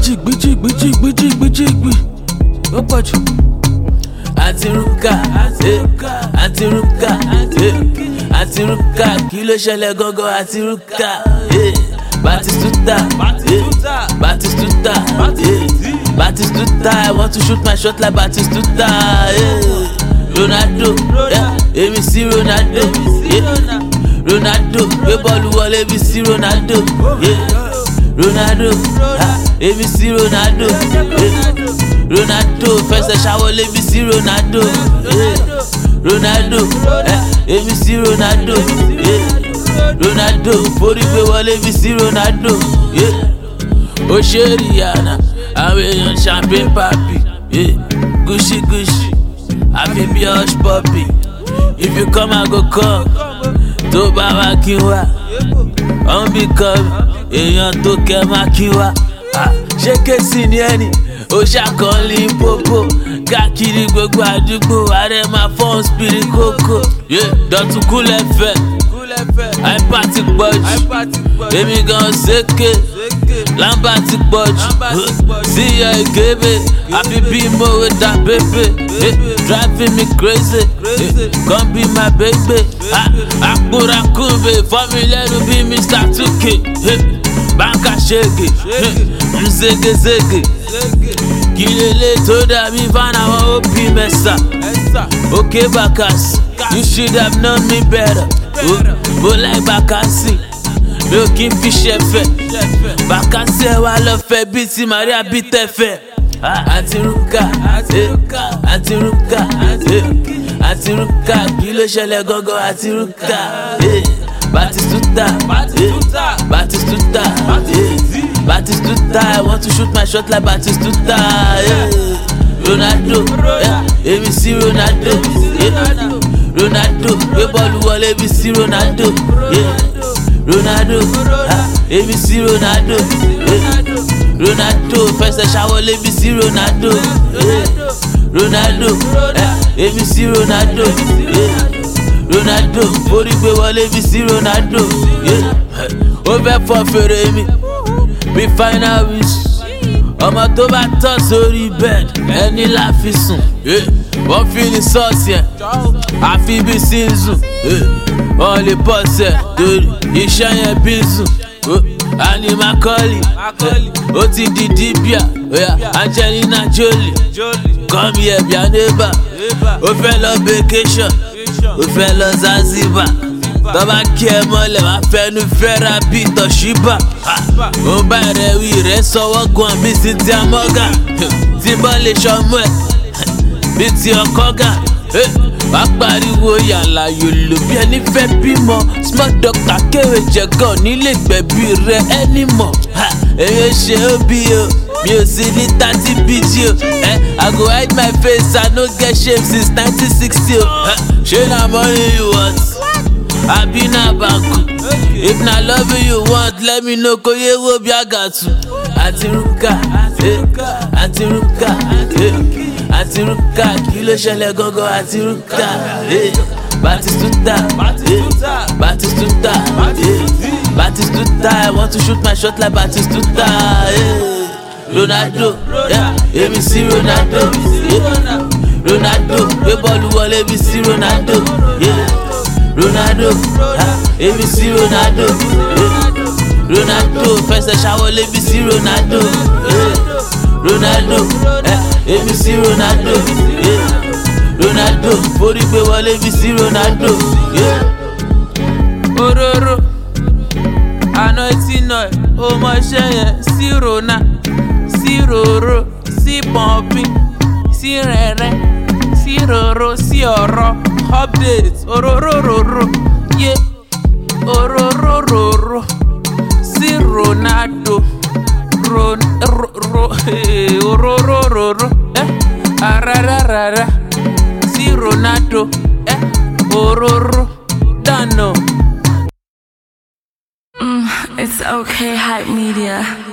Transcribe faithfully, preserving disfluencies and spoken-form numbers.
jìgbì jìgbì jìgbì jìgbì jìgbì ó pọ̀ jù. àti rúkà àti rúkà àti rúkà kí ló ṣẹlẹ̀ gangan àti rúkà. Batistuta, Batistuta, Batistuta, I want to shoot my shot like Batistuta. Ronaldo, èmi sí Ronaldo, Ronaldo, gbé bọ́ọ̀lù wọlé èmi sí Ronaldo, Ronaldo, èmi sí Ronaldo, Ronaldo, fẹsẹ̀ ṣàwọlé èmi sí Ronaldo, Ronaldo, èmi sí Ronaldo. Ronaldo, forí gbé wọlé bí sí Ronaldo. Ó ṣe Rihanna, àwọn èèyàn champagne papi. Gucci Gucci, àfi bí hush puppy. If you come I go come, tó bá wá kí wá. Wọ́n bí come, èèyàn tó kẹ́ má kí wá. Ṣé kéésì ni ẹni? Ó ṣàkọọ́lì pópó. Káàkiri gbogbo àdúgbò, ààrẹ máa fọ́n spirit kókó. Dọ̀tún kúlẹ̀ fẹ́. Àìpá ti pọ̀jù, èmi gan ṣèké, lámbà ti pọ̀jù, síyọ ìgébé, àfi bí mo wé da bébé, driving me crazy, come be my baby, àkúrakúbe, fọ́mi lẹ́nu bí mister two K, báńkà ṣègè, mzégezége, kí lélẹ̀ tó dàbí fáwọn àwọn òbí mẹ́sà, òkè bàkàsì, you should have known me better. Mo like Bakassi, mi ò kí n fi ṣẹ̀fẹ̀. Bakassi ẹ wá lọ fẹ́ bí ti Maria bí tẹ̀fẹ̀. Àti rúkà, àti rúkà, àti rúkà, kí ló ṣẹlẹ̀ gangan àti rúkà. Batistuta, Batistuta, Batistuta, I want to shoot my shot like Batistuta. Ronaldo, èmi sí Ronaldo. Ronaldo, gbé bọ́ọ̀lù wọlé bí sí Ronaldo, Ronaldo, èmi sí Ronaldo, Ronaldo, fẹsẹ̀ ṣàwọlé bí sí Ronaldo, Ronaldo, èmi sí Ronaldo, Ronaldo, forí gbé wọlé bí sí Ronaldo. Ó fẹ́ fọ́ fèrè mi bí final wish. Ọmọ tó bá tọ́ sórí bed ẹni la fi sùn. Wọ́n fi ní sọ́ọ̀sì ẹ̀ àfi bí sínsù. Wọ́n lè bọ́ọ̀sì ẹ̀ torí iṣẹ́ yẹn bí sùn. Ani Macaulay ó ti di Dibia, Angelina Jolie come here bí a neighbor. Ó fẹ́ lọ vacation, ó fẹ́ lọ Zanzibar. Tọ́ba kí ẹ mọ́lẹ̀ wá fẹ́nu fẹ́ra bí Toshiba. Ó bá rẹ̀ wí rẹ̀ sọ́wọ́ gan bí Cynthia Morgan. Tí bọ́ lè ṣọmú ẹ̀ bí ti ọkọ gà. Wá pariwo yàrá yòlò bí ẹni fẹ́ bímọ. Small doctor kéwé jẹ̀gàn nílé gbẹ̀bí rẹ̀ ẹni mọ̀. Èyí ṣe ó bí o, mi ò sí ní thirty B G o. I go hide my face, I no get shame since nineteen sixty o. Ṣé na money you want? Abi na banku. If na love you want, let me know kò yé wo bí àgàtù. Àti rúkà, àti rúkà, àti rúkà, kí ló ṣẹlẹ̀ gangan àti rúkà. Batistuta, Batistuta, Batistuta, I want to shoot my shot like Batistuta. Ronaldo, èmi sí Ronaldo, Ronaldo, gbé bọ́ọ̀lù wọlé bí sí Ronaldo. Ronaldo, èmi sí Ronaldo, Ronaldo, fẹsẹ̀ ṣàwọlé bí sí Ronaldo, Ronaldo, èmi sí Ronaldo, Ronaldo, forí gbé wọlé bí sí Ronaldo. Ororo, àná tí nà ẹ̀, ó mọ iṣẹ́ yẹn sí Rona, sí Roro, sí Pọ̀npí, sí Rẹ̀rẹ̀, sí Roro, sí ọ̀rọ̀. Update, ororororo, yeah, ororororo, si Ronaldo, ron, ro, ro, eh, ororororo, eh, arararara, si Ronaldo, eh, ororo, dano. Mm, it's okay, Hype Media.